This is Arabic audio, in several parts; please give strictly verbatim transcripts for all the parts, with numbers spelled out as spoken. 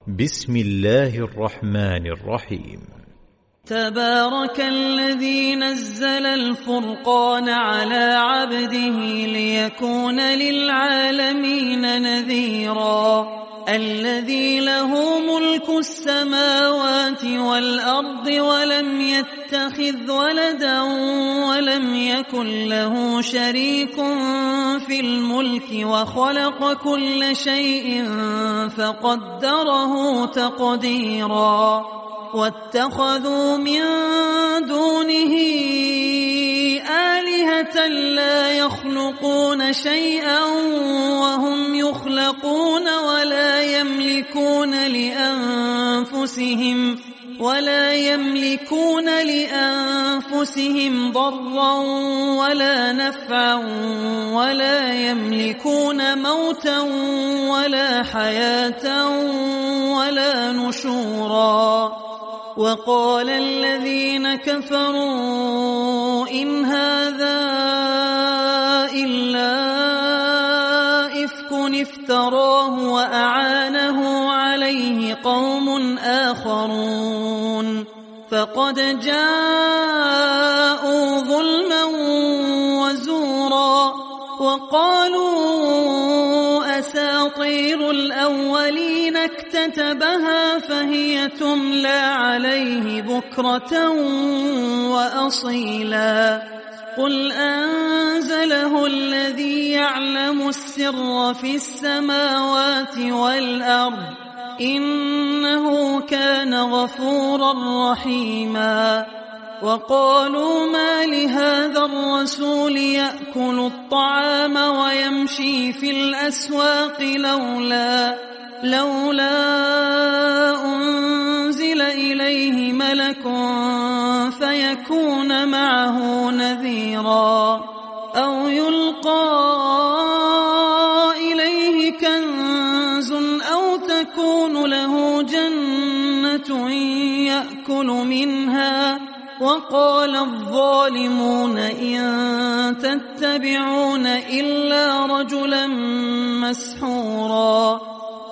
بسم الله الرحمن الرحيم. تبارك الذي نزل الفرقان على عبده ليكون للعالمين نذيرا الذي له ملك السماوات والأرض ولم يتخذ ولدا ولم يكن له شريك في الملك وخلق كل شيء فقدره تقديرا واتخذوا من دونه آلهة لا يخلقون شيئا وهم يخلقون ولا يملكون لأنفسهم ولا يملكون لأنفسهم ضرا ولا نفعا ولا يملكون موتا ولا حياة ولا نشورا. وقال الذين كفروا إن هذا إلا إفك افتراه وأعانه عليه قوم آخرون فقد جاءوا ظلما وزورا وقالوا أساطير الأولين اكتتبها فهي تملى عليه بكرة وأصيلا. قل أنزله الذي يعلم السر في السماوات والأرض إنه كان غفورا رحيما. وقالوا ما لهذا الرسول يأكل الطعام ويمشي في الأسواق لولا لولا أنزل إليه ملك فيكون معه نذيرا أو يلقى إليه كنز أو تكون له جنة يأكل منها. وقال الظالمون إن تتبعون إلا رجلا مسحورا.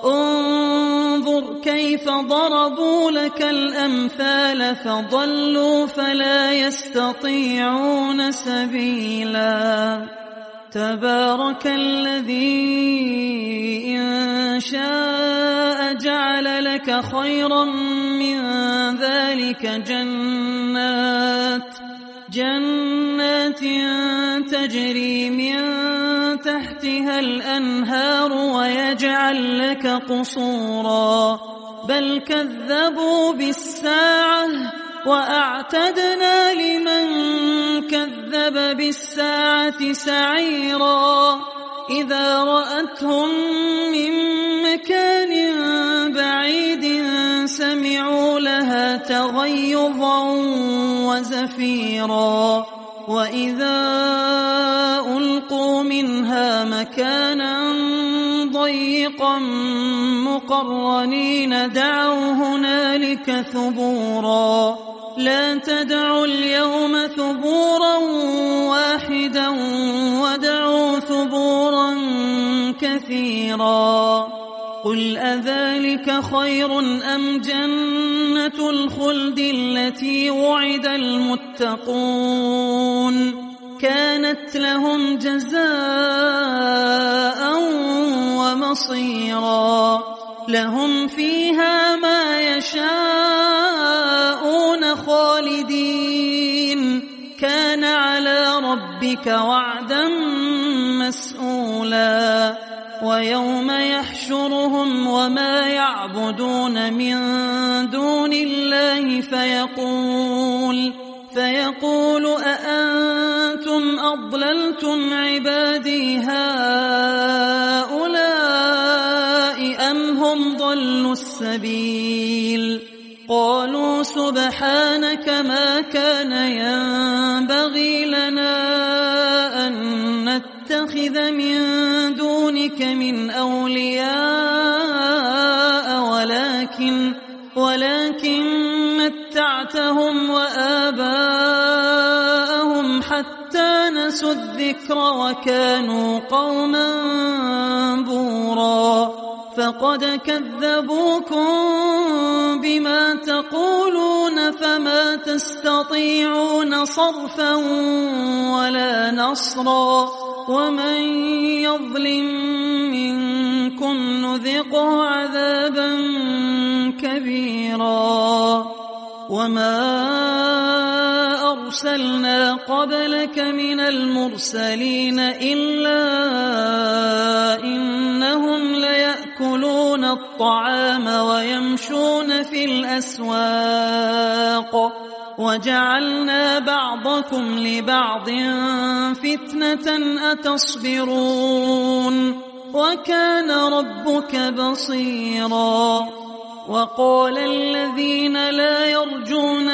انظر كيف ضربوا لك الأمثال فضلوا فلا يستطيعون سبيلا. تبارك الذي إن شاء جعل لك خيرا من ذلك جنات جنات تجري من تحتها الأنهار ويجعل لك قصورا بل كذبوا بالساعة وأعتدنا لمن كذب بالساعة سعيرا. إذا رأتهم من مكان بعيد سمعوا لها تغيظا وزفيرا وإذا ألقوا منها مكانا ضيقا مقرنين دعوا هنالك ثبورا. لا تدعوا اليوم ثبورا واحدا ودعوا ثبورا كثيرا. قل أذلك خير أم جنة الخلد التي وعد المتقون كانت لهم جزاء ومصيرا. لهم فيها ما يشاءون خالدين كان على ربك وعدا مسئولا. ويوم يحشرهم وما يعبدون من دون الله فيقول فيقول أأنتم أضللتم عبادي هؤلاء أم هم ضلوا السبيل. قالوا سبحانك ما كان ينبغي لنا أن نتخذ من دونك من أولياء ولكن ولكن متعتهم وآباءهم حتى نسوا الذكر وكانوا قوما بورا. ولقد كذبوكم بما تقولون فما تستطيعون صرفا ولا نصرا ومن يظلم منكم نذقه عذابا كبيرا وما أرسلنا قبلك من المرسلين إلا إنهم ليأكلون الطعام ويمشون في الأسواق وجعلنا بعضكم لبعض فتنة أتصبرون وكان ربك بصيرا وقال الذين لا يرجون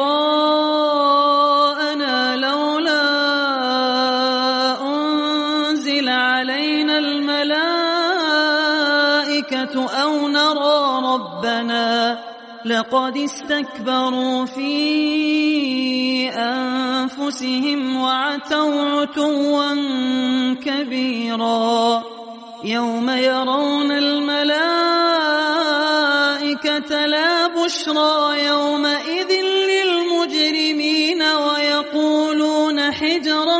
لقاءنا لولا أنزل علينا الملائكة أو نرى ربنا لقد استكبروا في أنفسهم وعتوا عتوا كبيرا يوم يرون الملائكة لا بشرى يومئذ للمجرمين ويقولون حجرا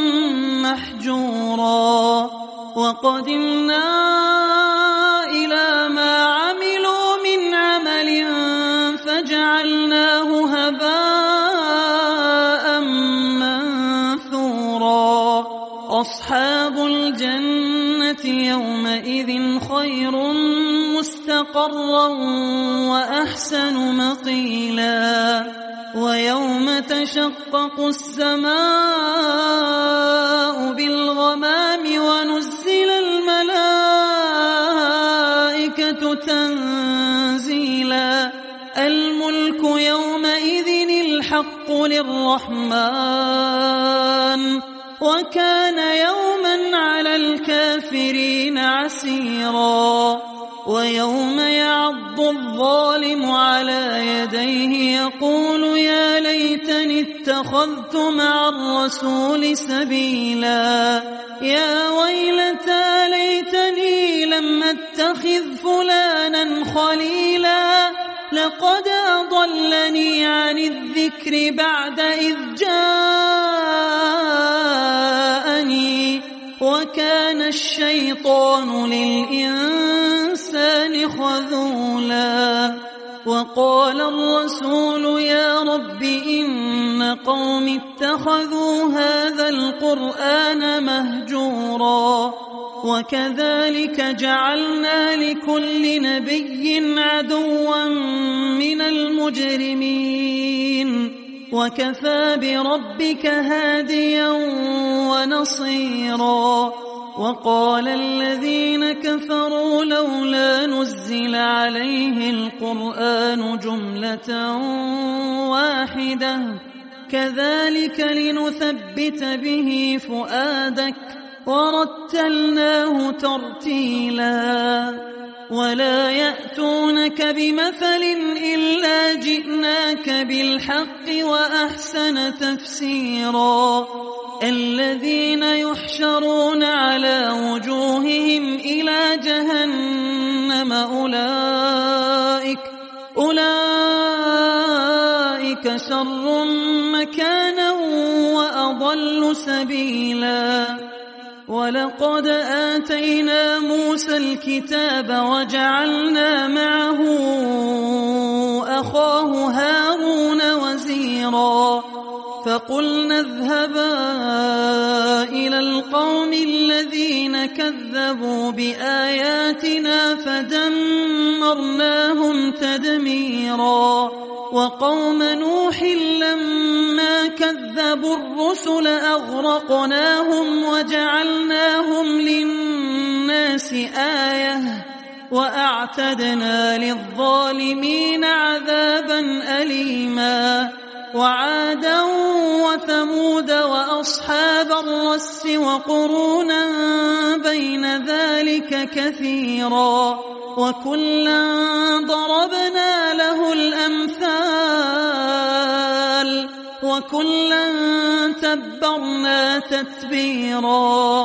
محجورا وقدمنا إلى ما عملوا من عمل فجعلناه هباء منثورا أصحاب الجنة يومئذ خير مستقرا وأحسن مقيلا ويوم تشقق السماء بالغمام ونزل الملائكة تنزيلا الملك يومئذ الحق للرحمن وكان يوما على الكافرين عسيرا ويوم يعض الظالم على يديه يقول يا ليتني اتخذت مع الرسول سبيلا يا ويلتى ليتني لم اتخذ فلانا خليلا لقد أضلني عن الذكر بعد إذ جاءني وكان الشيطان للإنسان خذولا وقال الرسول يا رب إن قوم اتخذوا هذا القرآن مهجورا وكذلك جعلنا لكل نبي عدوا من المجرمين وكفى بربك هاديا ونصيرا وقال الذين كفروا لولا نزل عليه القرآن جملة واحدة كذلك لنثبت به فؤادك ورتلناه ترتيلا ولا يأتونك بمثل إلا جئناك بالحق وأحسن تفسيرا الذين يحشرون على وجوههم إلى جهنم أولئك أولئك شر مكانا وأضل سبيلا ولقد آتينا موسى الكتاب وجعلنا معه أخاه هارون وزيرا فقلنا اذهبا إلى القوم الذين كذبوا بآياتنا فدمرناهم تدميرا وقوم نوح لما كذبوا الرسل أغرقناهم وجعلناهم للناس آية وأعتدنا للظالمين عذابا أليما وعادا وثمود وأصحاب الرس وقرونا بين ذلك كثيرا وكلا ضربنا له الأمثال وكلا تبرنا تتبيرا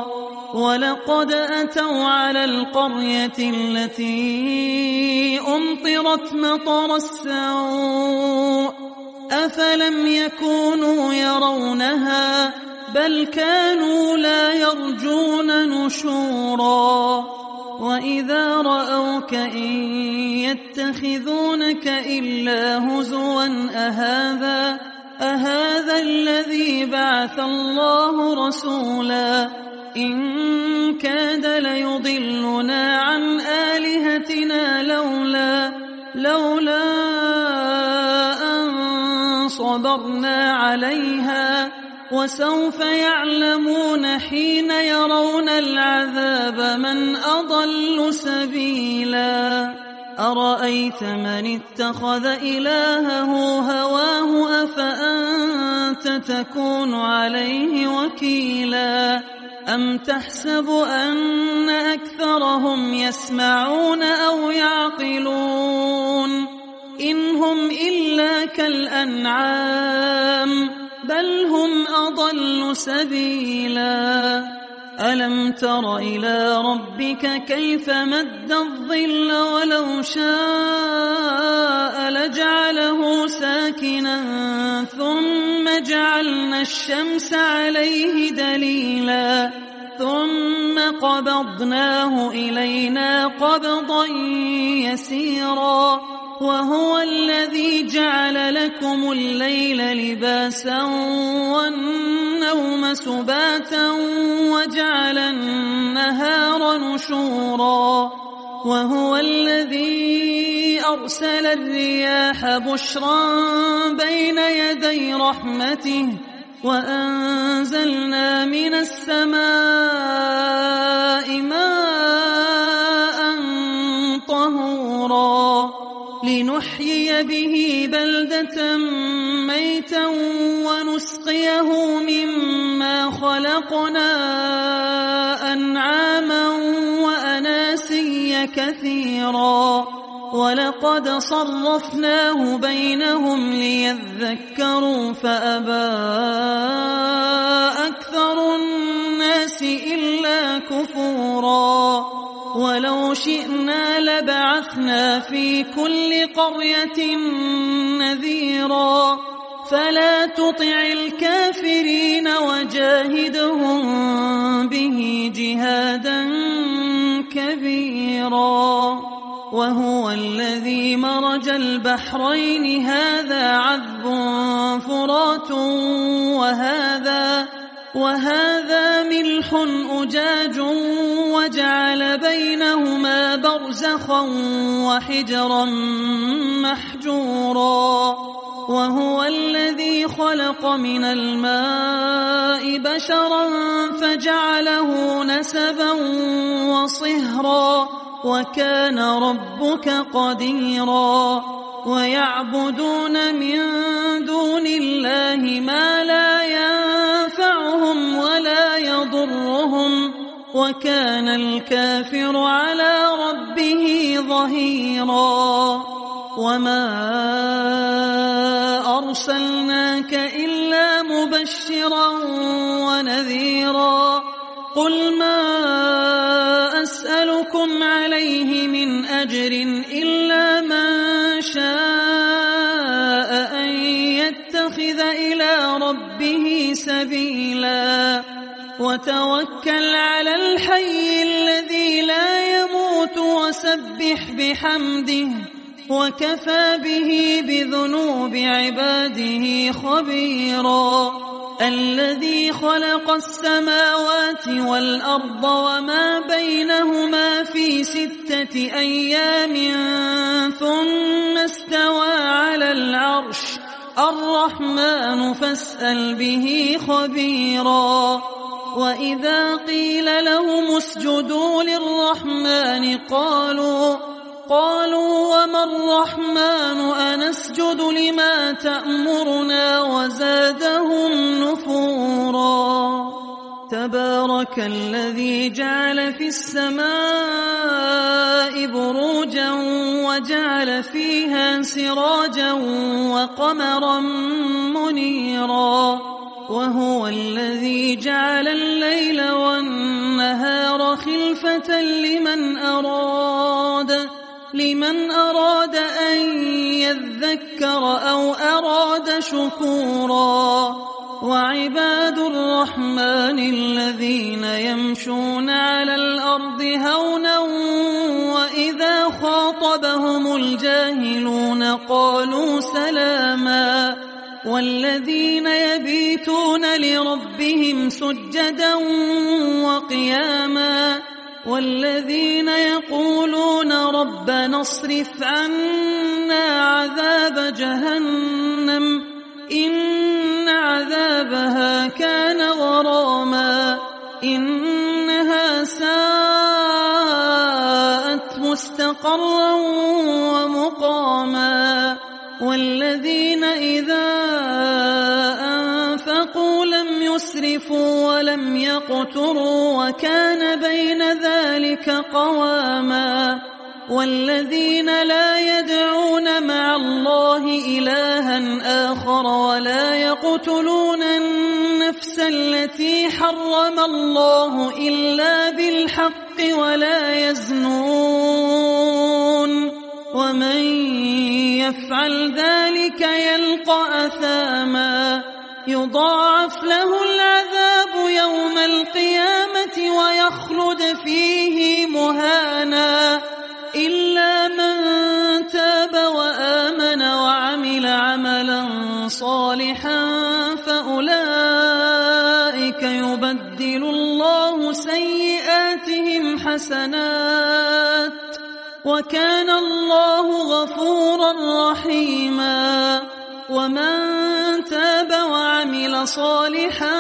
ولقد أتوا على القرية التي أمطرت مطر السوء أفلم يكونوا يرونها بل كانوا لا يرجون نشورا وإذا رأوك إن يتخذونك إلا هزوا أهذا أهذا الذي بعث الله رسولا إن كاد ليضلنا عن آلهتنا لولا لولا أن صبرنا عليها وسوف يعلمون حين يرون العذاب من أضل سبيلا أرأيت من اتخذ إلهه هواه أفأنت تكون عليه وكيلا أم تحسب أن أكثرهم يسمعون أو يعقلون إن هم إلا كالأنعام بل هم أضل سبيلا ألم تر إلى ربك كيف مد الظل ولو شاء لجعله ساكنا ثم جعلنا الشمس عليه دليلا ثم قبضناه إلينا قبضا يسيرا وهو الذي جعل لكم الليل لباسا والنوم سباتا وجعل النهار نشورا وهو الذي أرسل الرياح بشرا بين يدي رحمته وأنزلنا من السماء ماء طهورا لنحيي به بلدة ميتا ونسقيه مما خلقنا أنعاما وأناسيا كثيرا ولقد صرفناه بينهم ليذكروا فأبى أكثر الناس إلا كفورا ولو شئنا لبعثنا في كل قرية نذيرا فلا تطع الكافرين وجاهدهم به جهادا كبيرا وهو الذي مرج البحرين هذا عذب فرات وهذا وهذا ملح أجاج وجعل بينهما برزخا وحجرا محجورا وهو الذي خلق من الماء بشرا فجعله نسبا وصهرا وكان ربك قديرا ويعبدون من دون الله ما لا ينفعهم ولا يضرهم وكان الكافر على ربه ظهيرا وما أرسلناك إلا مبشرا ونذيرا قل ما أسألكم عليه من أجر إلا من شاء أن يتخذ إلى ربه سبيلا وتوكل على الحي الذي لا يموت وسبح بحمده وكفى به بذنوب عباده خبيرا الذي خلق السماوات والأرض وما بينهما في ستة أيام ثم استوى على العرش الرحمن فاسأل به خبيرا وإذا قيل لهم اسجدوا للرحمن قالوا قالوا وما الرحمن أنسجد لما تأمرنا وزادهم نفورا تبارك الذي جعل في السماء بروجا وجعل فيها سراجا وقمرا منيرا وهو الذي جعل الليل والنهار والنهار خلفة لمن أراد لمن أراد أن يذكر أو أراد شكورا وعباد الرحمن الذين يمشون على الأرض هونا وإذا خاطبهم الجاهلون قالوا سلاما والذين يبيتون لربهم سجدا وقياما والذين يقولون ربنا اصرف عنا عذاب جهنم إن عذابها كان غراما إنها ساءت مستقرا ومقاما والذين إذا أنفقوا لم يسرفوا ولم يقتروا وكان بين ذلك قواما والذين لا يدعون مع الله إلها آخر ولا يقتلون النفس التي حرم الله إلا بالحق ولا يزنون ومن يفعل ذلك يلقى أثاما يضاعف له العذاب يوم القيامة ويخلد فيه مهانا إلا من تاب وآمن وعمل عملا صالحا فأولئك يبدل الله سيئاتهم حسنات وكان الله غفورا رحيما ومن تاب وعمل صالحا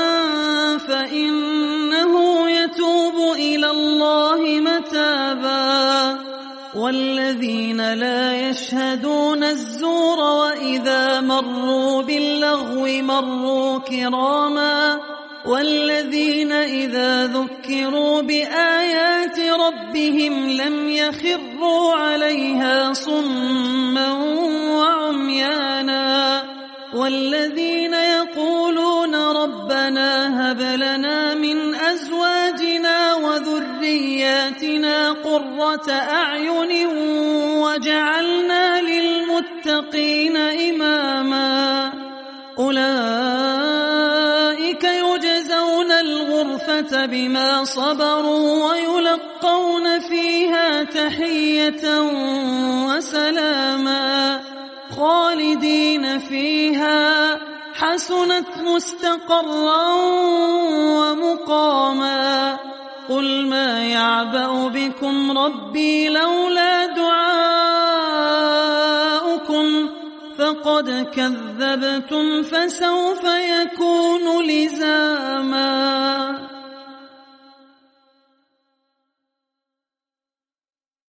فإنه يتوب إلى الله متابا والذين لا يشهدون الزور وإذا مروا باللغو مروا كراما والذين إذا ذكروا بآيات ربهم لم يخروا عليها صما وعميانا والذين يقولون ربنا هب لنا من أزواجنا وذرياتنا قرة أعين وجعلنا للمتقين إماما أولئك يجزون الغرفة بما صبروا ويلقون فيها تحية وسلاما خالدين فيها حسنت مستقرا ومقاما قل ما يعبأ بكم ربي لولا دعاؤكم فقد كذبتم فسوف يكون لزاما